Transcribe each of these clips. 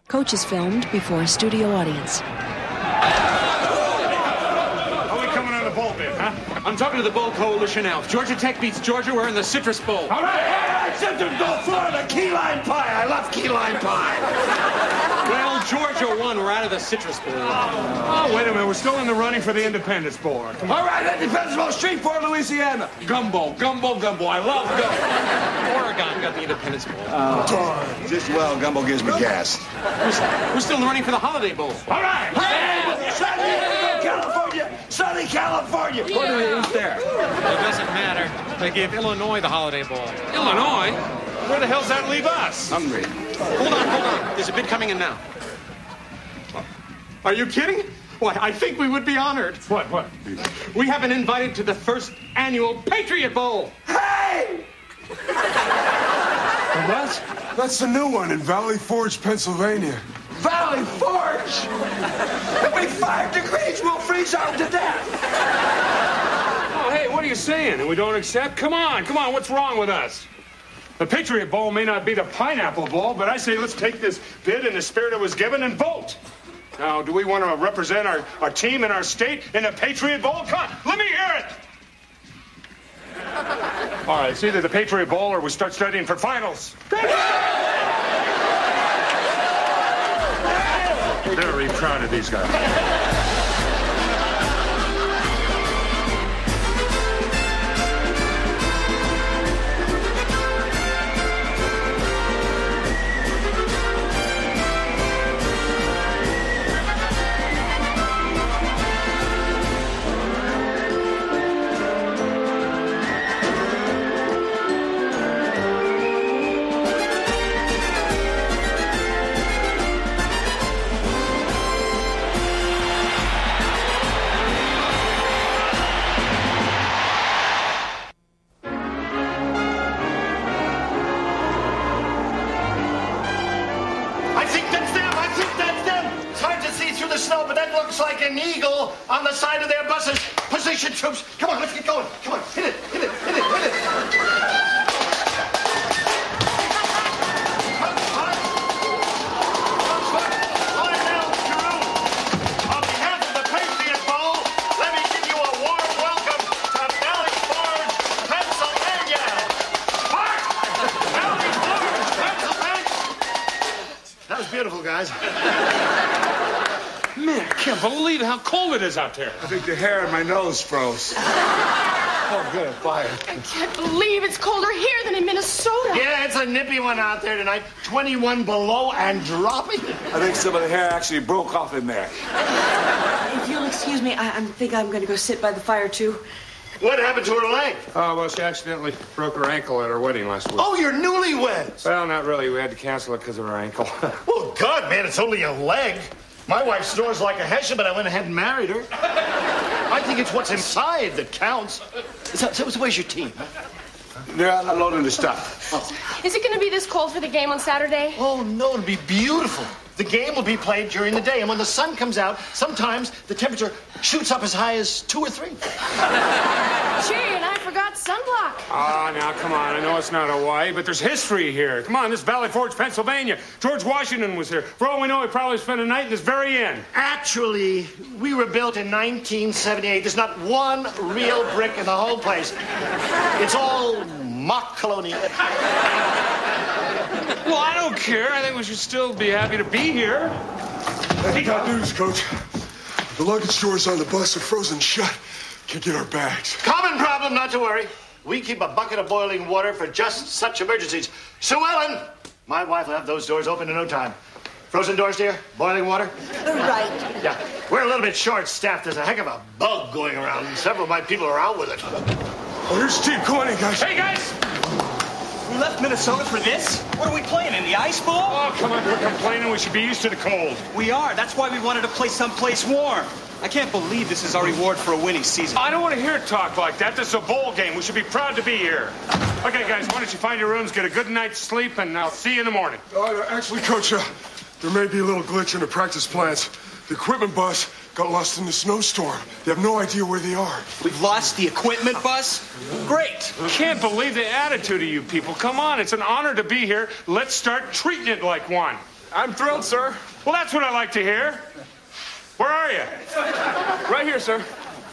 Coach is filmed before a studio audience. How are we coming on the bowl bid, huh? I'm talking to the Bowl Coalition now. If Georgia Tech beats Georgia, we're in the Citrus Bowl. All right, Symptom Bowl, Florida, key lime pie. I love key lime pie. Well, Georgia won. We're out of the Citrus Bowl. Oh, wait a minute. We're still in the running for the Independence Bowl. All right, Independence Bowl, Shreveport, Louisiana. Gumbo. I love gumbo. Oregon got the Independence Bowl. Just well, gumbo gives me gas. We're still in the running for the Holiday Bowl. All right. San Diego, California. Sunny California. Who's there? It doesn't matter. They gave Illinois the Holiday Bowl. Illinois? Where the hell's that leave us? Hungry. Hold on. There's a bid coming in now. Are you kidding? Why, I think we would be honored. What? We have been invited to the first annual Patriot Bowl. Hey! What? That's the new one in Valley Forge, Pennsylvania. Valley Forge? It'll be 5 degrees. We'll freeze out to death. Oh, hey, what are you saying? And we don't accept? Come on. What's wrong with us? The Patriot Bowl may not be the Pineapple Bowl, but I say let's take this bid in the spirit it was given and vote. Now, do we want to represent our team and our state in the Patriot Bowl? Come on, let me hear it. All right, it's either the Patriot Bowl or we start studying for finals. Very proud of these guys. Like an eagle on the side of their buses. Position, troops. Come on, let's get going. Come on, hit it. On behalf of the Patriot Bowl, let me give you a warm welcome to Valley Forge, Pennsylvania. Mark! Valley Forge, Pennsylvania. That was beautiful, guys. Man, I can't believe how cold it is out there. I think the hair in my nose froze. Oh, good, fire. I can't believe it's colder here than in Minnesota. Yeah, it's a nippy one out there tonight. 21 below and dropping. I think some of the hair actually broke off in there. If you'll excuse me, I think I'm going to go sit by the fire, too. What happened to her leg? Oh, well, she accidentally broke her ankle at her wedding last week. Oh, you're newlyweds. Well, not really. We had to cancel it because of her ankle. Well, God, man, it's only a leg. My wife snores like a Hessian, but I went ahead and married her. I think it's what's inside that counts. So where's your team? They're out unloading the stuff. Oh. Is it going to be this cold for the game on Saturday? Oh, no, it'll be beautiful. The game will be played during the day, and when the sun comes out, sometimes the temperature shoots up as high as 2 or 3. Gee, and I forgot sunblock. Ah, now, come on. I know it's not Hawaii, but there's history here. Come on, this is Valley Forge, Pennsylvania. George Washington was here. For all we know, he probably spent a night in this very inn. Actually, we were built in 1978. There's not one real brick in the whole place. It's all mock colonial. Well, I don't care. I think we should still be happy to be here. Hey, got news, Coach. The luggage doors on the bus are frozen shut. Can't get our bags. Common problem, not to worry. We keep a bucket of boiling water for just such emergencies. Sue Ellen, my wife will have those doors open in no time. Frozen doors, dear? Boiling water? Right. Yeah. We're a little bit short-staffed. There's a heck of a bug going around, and several of my people are out with it. Oh, here's Steve Corning, guys. Hey, guys! We left Minnesota for this? What are we playing, in the ice bowl? Oh, come on, we're complaining. We should be used to the cold. We are. That's why we wanted to play someplace warm. I can't believe this is our reward for a winning season. I don't want to hear talk like that. This is a bowl game. We should be proud to be here. Okay, guys, why don't you find your rooms, get a good night's sleep, and I'll see you in the morning. Actually, Coach, there may be a little glitch in the practice plans. The equipment bus got lost in the snowstorm. They have no idea where they are. We've lost the equipment bus? Great. I can't believe the attitude of you people. Come on, it's an honor to be here. Let's start treating it like one. I'm thrilled, sir. Well, that's what I like to hear. Where are you? Right here, sir.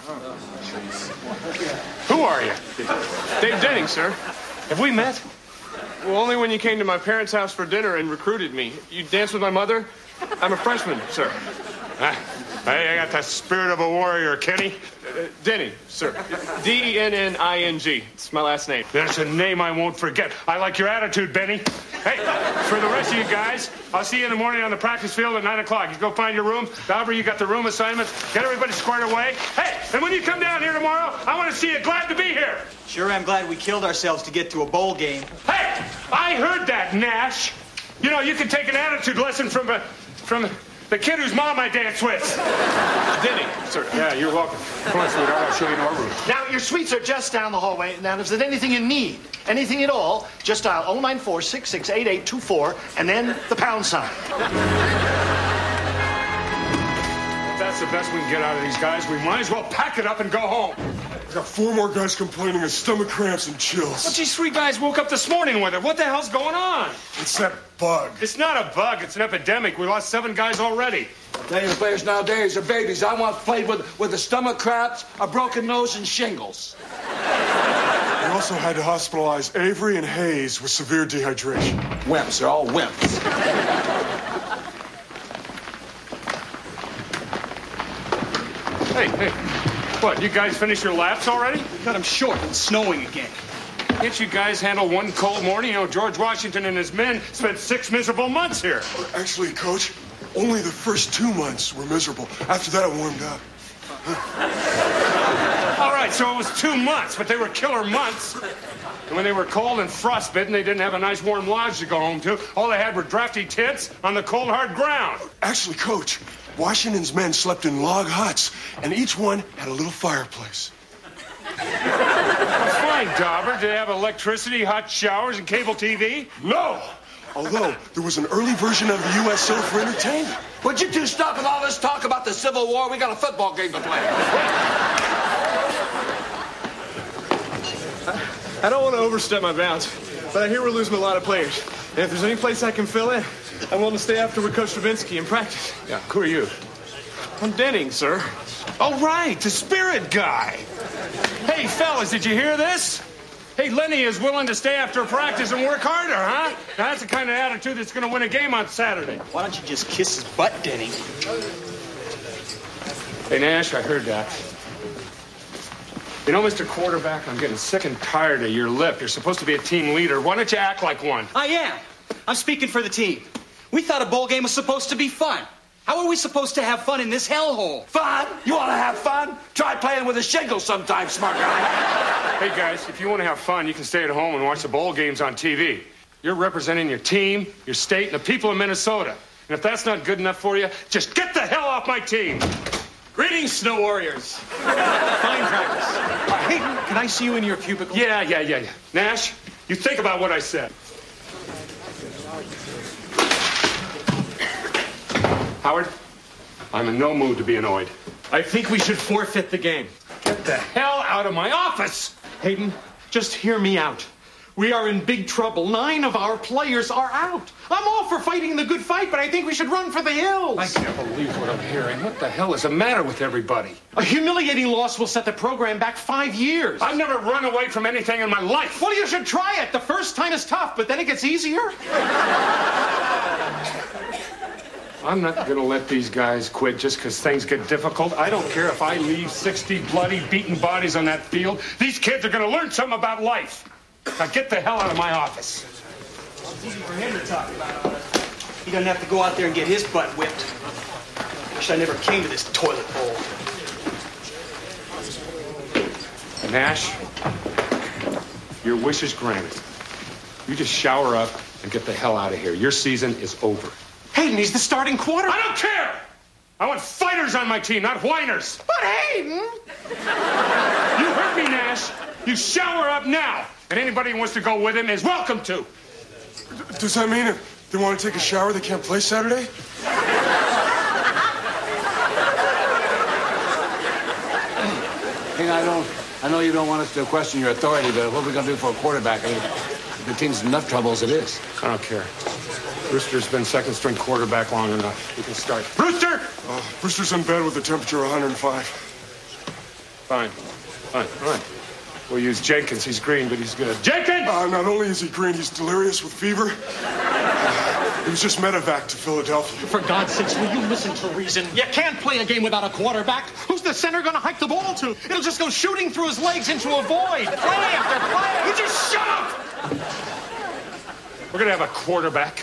Who are you? Dave Denning, sir. Have we met? Well, only when you came to my parents' house for dinner and recruited me. You danced with my mother? I'm a freshman, sir. I got the spirit of a warrior, Kenny. Denning, sir. D-E-N-N-I-N-G. It's my last name. That's a name I won't forget. I like your attitude, Benny. Hey, for the rest of you guys, I'll see you in the morning on the practice field at 9 o'clock. You go find your room. Dauber, you got the room assignments. Get everybody squared away. Hey, and when you come down here tomorrow, I want to see you. Glad to be here. Sure, I'm glad we killed ourselves to get to a bowl game. Hey, I heard that, Nash. You know, you can take an attitude lesson from the kid whose mom I dance with. Denny, sir. Yeah, you're welcome. Come on, sweetheart. I'll show you to our room. Now, your suites are just down the hallway. Now, if there's anything you need, anything at all, just dial 094-668824 and then the pound sign. If that's the best we can get out of these guys, we might as well pack it up and go home. I got 4 more guys complaining of stomach cramps and chills. Well, geez, 3 guys woke up this morning with it. What the hell's going on? It's that bug. It's not a bug. It's an epidemic. We lost 7 guys already. Many players nowadays are babies. I once played with a stomach cramps, a broken nose, and shingles. We also had to hospitalize Avery and Hayes with severe dehydration. Wimps. They're all wimps. Hey. What, you guys finished your laps already? Cut them short. It's snowing again. Can't you guys handle one cold morning? You know, George Washington and his men spent 6 miserable months here. Actually, Coach, only the first 2 months were miserable. After that, I warmed up. All right, so it was 2 months, but they were killer months. And when they were cold and frostbitten, they didn't have a nice warm lodge to go home to. All they had were drafty tents on the cold, hard ground. Actually, Coach, Washington's men slept in log huts, and each one had a little fireplace. Fine, Dauber. Did they have electricity, hot showers, and cable TV? No! Although, there was an early version of the USO for entertainment. Would you two stop with all this talk about the Civil War? We got a football game to play. I don't want to overstep my bounds, but I hear we're losing a lot of players. And if there's any place I can fill in, I'm willing to stay after with Coach Stravinsky and practice. Yeah, who are you? I'm Denning, sir. Oh, right, the spirit guy. Hey, fellas, did you hear this? Hey, Lenny is willing to stay after practice and work harder, huh? Now, that's the kind of attitude that's going to win a game on Saturday. Why don't you just kiss his butt, Denning? Hey, Nash, I heard that. You know, Mr. Quarterback, I'm getting sick and tired of your lip. You're supposed to be a team leader. Why don't you act like one? I am. I'm speaking for the team. We thought a bowl game was supposed to be fun. How are we supposed to have fun in this hellhole? Fun? You want to have fun? Try playing with a shingle sometime, smart guy. Hey, guys, if you want to have fun, you can stay at home and watch the bowl games on TV. You're representing your team, your state, and the people of Minnesota. And if that's not good enough for you, just get the hell off my team. Greetings, Snow Warriors. Fine practice. Hayden, can I see you in your cubicle? Yeah. Nash, you think about what I said. Howard, I'm in no mood to be annoyed. I think we should forfeit the game. Get the hell out of my office! Hayden, just hear me out. We are in big trouble. 9 of our players are out. I'm all for fighting the good fight, but I think we should run for the hills. I can't believe what I'm hearing. What the hell is the matter with everybody? A humiliating loss will set the program back 5 years. I've never run away from anything in my life. Well, you should try it. The first time is tough, but then it gets easier. I'm not going to let these guys quit just because things get difficult. I don't care if I leave 60 bloody, beaten bodies on that field. These kids are going to learn something about life. Now get the hell out of my office. It's easy for him to talk about. He doesn't have to go out there and get his butt whipped. Wish I never came to this toilet bowl. Nash, your wish is granted. You just shower up and get the hell out of here. Your season is over. Hayden, he's the starting quarterback. I don't care! I want fighters on my team, not whiners. But Hayden! You heard me, Nash. You shower up now. And anybody who wants to go with him is welcome to. Does that mean if they want to take a shower, they can't play Saturday? Hey, I know you don't want us to question your authority, but what are we going to do for a quarterback? I mean, the team's in enough trouble as it is. I don't care. Brewster's been second string quarterback long enough. We can start. Brewster! Brewster's in bed with a temperature of 105. Fine. All right. We'll use Jenkins. He's green, but he's good. Jenkins! Not only is he green, he's delirious with fever. He was just medevac to Philadelphia. For God's sakes, will you listen to reason? You can't play a game without a quarterback. Who's the center going to hike the ball to? It'll just go shooting through his legs into a void. Play after play. You just shut up! We're going to have a quarterback.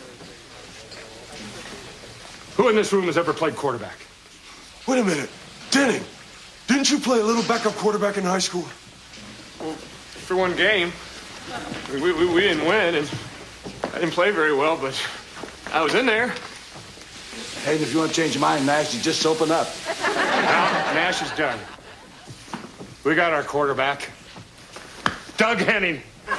Who in this room has ever played quarterback? Wait a minute. Denning, didn't you play a little backup quarterback in high school? Well, for one game. We didn't win, and I didn't play very well, but I was in there. Hey, if you want to change your mind, Nash, you just open up. Now, Nash is done. We got our quarterback. Doug Henning.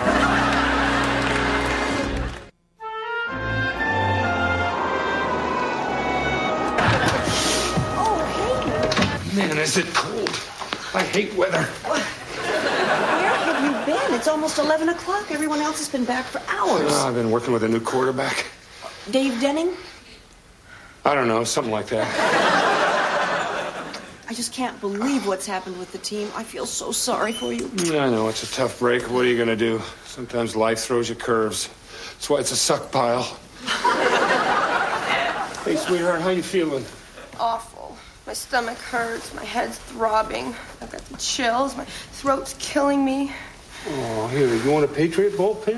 Man, is it cold. I hate weather. Where have you been? It's almost 11 o'clock. Everyone else has been back for hours. I've been working with a new quarterback. Dave Denning? I don't know, something like that. I just can't believe what's happened with the team. I feel so sorry for you. I know, it's a tough break. What are you going to do? Sometimes life throws you curves. That's why it's a suck pile. Hey, sweetheart, how you feeling? Awful. My stomach hurts. My head's throbbing. I've got the chills. My throat's killing me. Oh, here, you want a Patriot ball pen?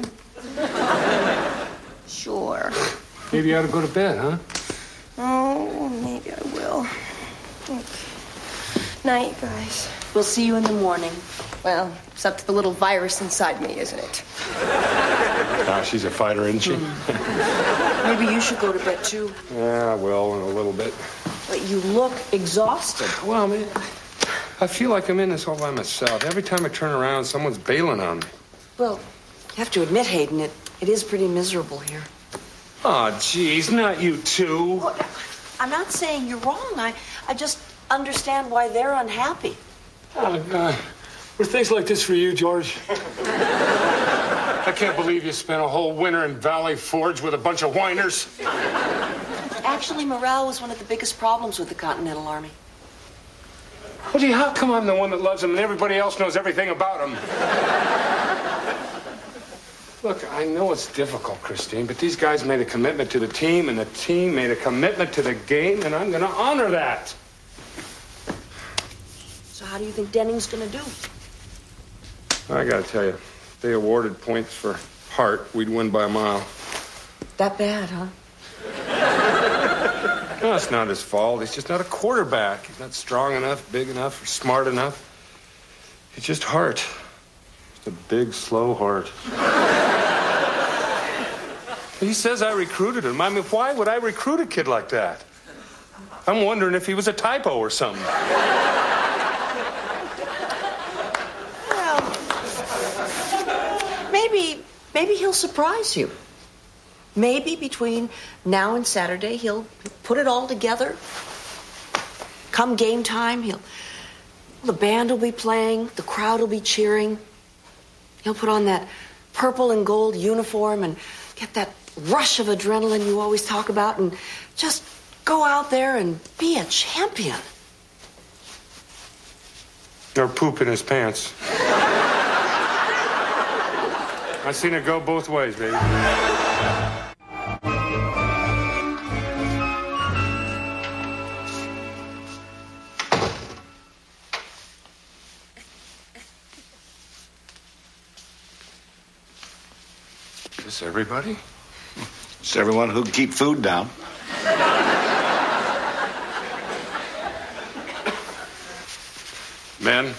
Sure. Maybe you ought to go to bed, huh? Oh, maybe I will. Okay. Night, guys. We'll see you in the morning. Well, it's up to the little virus inside me, isn't it? She's a fighter, isn't she? Maybe you should go to bed, too. Yeah, I will in a little bit. But you look exhausted. Well, man, I feel like I'm in this all by myself. Every time I turn around, someone's bailing on me. Well, you have to admit, Hayden, it is pretty miserable here. Oh, geez, not you too. Well, I'm not saying you're wrong. I just understand why they're unhappy. Oh, God. Were things like this for you, George? I can't believe you spent a whole winter in Valley Forge with a bunch of whiners. Actually, morale was one of the biggest problems with the Continental Army. Well, gee, how come I'm the one that loves him and everybody else knows everything about him? Look, I know it's difficult, Christine, but these guys made a commitment to the team, and the team made a commitment to the game, and I'm going to honor that. So how do you think Denning's going to do? I got to tell you, if they awarded points for heart, we'd win by a mile. That bad, huh? No, it's not his fault. He's just not a quarterback. He's not strong enough, big enough, or smart enough. He's just heart. Just a big, slow heart. He says I recruited him. I mean, why would I recruit a kid like that? I'm wondering if he was a typo or something. Well, maybe he'll surprise you. Maybe between now and Saturday, he'll put it all together. Come game time, the band will be playing, the crowd will be cheering. He'll put on that purple and gold uniform and get that rush of adrenaline you always talk about and just go out there and be a champion. Or poop in his pants. I've seen it go both ways, baby. Is this everybody? It's everyone who can keep food down. Men,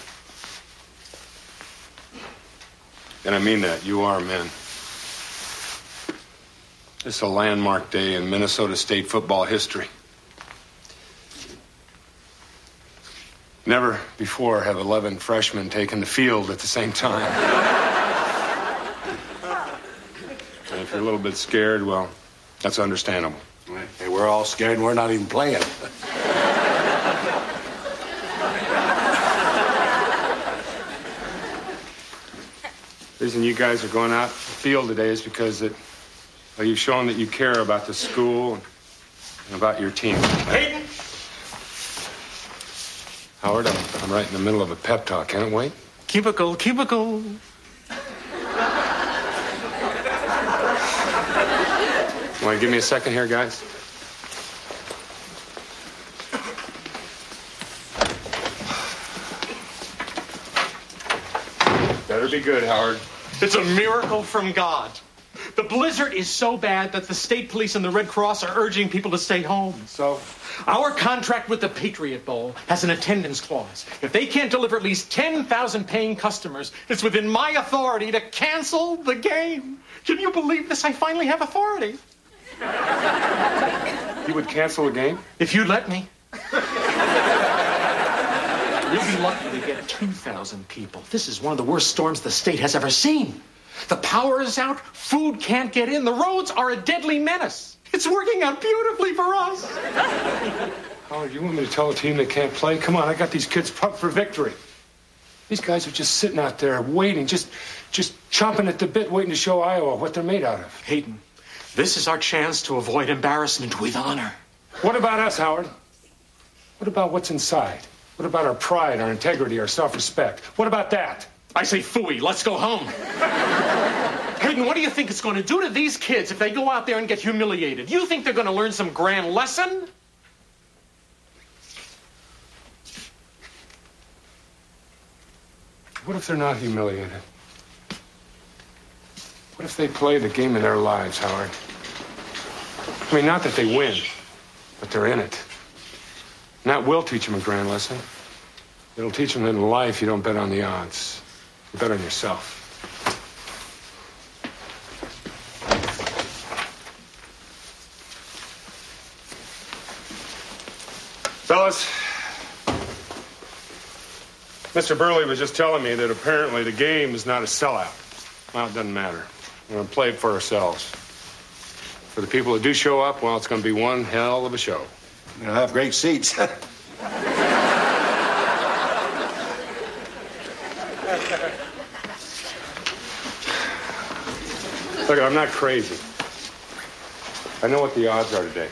and I mean that, you are men. It's a landmark day in Minnesota State football history. Never before have 11 freshmen taken the field at the same time. And if you're a little bit scared, well, that's understandable. Hey, we're all scared and we're not even playing. The reason you guys are going out the field today is because Well, you've shown that you care about the school and about your team. Hayden! Howard, I'm right in the middle of a pep talk. Can it wait? Cubicle, cubicle. Want to give me a second here, guys? Better be good, Howard. It's a miracle from God. The blizzard is so bad that the state police and the Red Cross are urging people to stay home. So? Our contract with the Patriot Bowl has an attendance clause. If they can't deliver at least 10,000 paying customers, it's within my authority to cancel the game. Can you believe this? I finally have authority. You would cancel the game? If you'd let me. You'll be lucky to get 2,000 people. This is one of the worst storms the state has ever seen. The power is out. Food can't get in. The roads are a deadly menace. It's working out beautifully for us. Howard, you want me to tell a team they can't play? Come on, I got these kids pumped for victory. These guys are just sitting out there waiting, just chomping at the bit, waiting to show Iowa what they're made out of. Hayden, this is our chance to avoid embarrassment with honor. What about us, Howard? What about what's inside? What about our pride, our integrity, our self-respect? What about that? I say phooey, let's go home. Hayden, what do you think it's going to do to these kids if they go out there and get humiliated? You think they're going to learn some grand lesson? What if they're not humiliated? What if they play the game of their lives, Howard? I mean, not that they win, but they're in it. And that will teach them a grand lesson. It'll teach them that in life you don't bet on the odds. You bet on yourself. Fellas, Mr. Burley was just telling me that apparently the game is not a sellout. Well, it doesn't matter. We're going to play it for ourselves. For the people that do show up, well, it's going to be one hell of a show. You'll have great seats. Look, I'm not crazy. I know what the odds are today.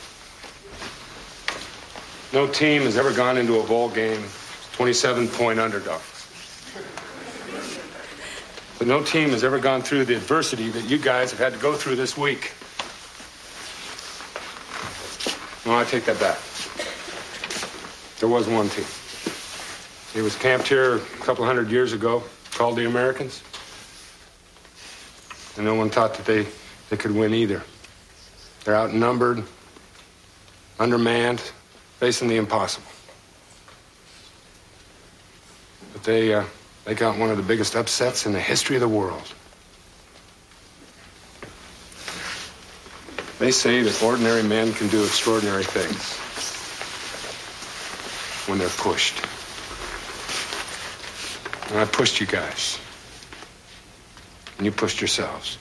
No team has ever gone into a bowl game 27-point underdog. But no team has ever gone through the adversity that you guys have had to go through this week. No, I take that back. There was one team. It was camped here a couple hundred years ago, called the Americans. And no one thought that they could win either. They're outnumbered, undermanned, facing the impossible. But they got one of the biggest upsets in the history of the world. They say that ordinary men can do extraordinary things when they're pushed. And I pushed you guys. And you pushed yourselves.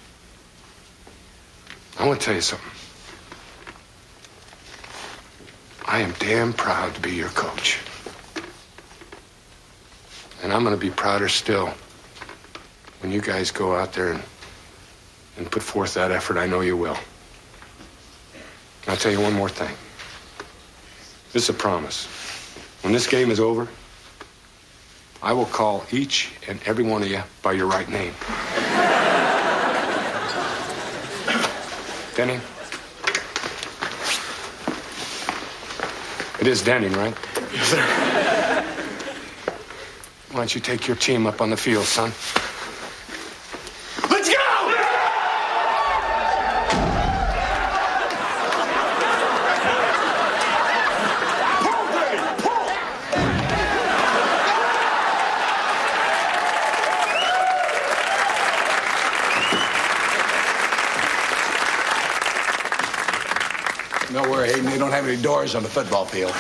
I want to tell you something. I am damn proud to be your coach. And I'm going to be prouder still when you guys go out there and put forth that effort. I know you will. And I'll tell you one more thing. This is a promise. When this game is over, I will call each and every one of you by your right name. Denning? It is Denning, right? Yes, sir. Why don't you take your team up on the field, son? Let's go! Don't worry, Hayden, they don't have any doors on the football field.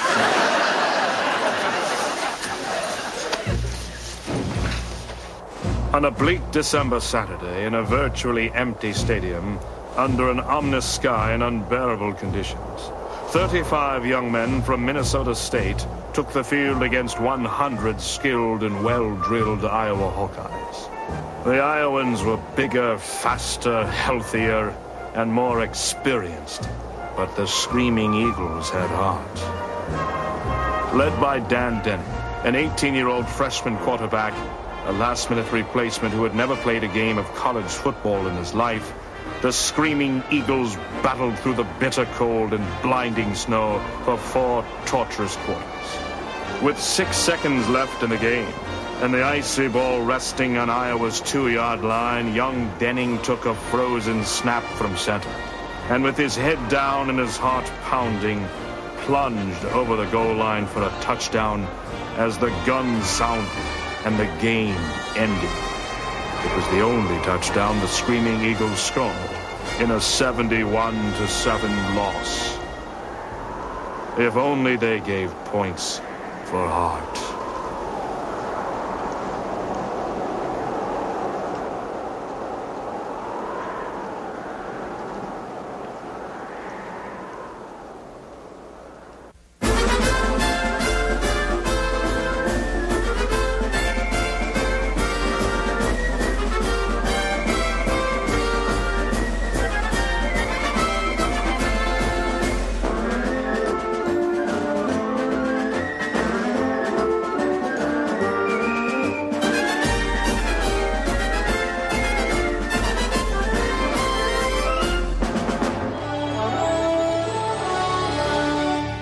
On a bleak December Saturday in a virtually empty stadium, under an ominous sky and unbearable conditions, 35 young men from Minnesota State took the field against 100 skilled and well-drilled Iowa Hawkeyes. The Iowans were bigger, faster, healthier, and more experienced, but the Screaming Eagles had heart. Led by Dan Denning, an 18-year-old freshman quarterback, a last-minute replacement who had never played a game of college football in his life, the Screaming Eagles battled through the bitter cold and blinding snow for 4 torturous quarters. With 6 seconds left in the game, and the icy ball resting on Iowa's 2-yard line, young Denning took a frozen snap from center, and with his head down and his heart pounding, plunged over the goal line for a touchdown as the gun sounded and the game ended. It was the only touchdown the Screaming Eagles scored in a 71-7 loss. If only they gave points for heart.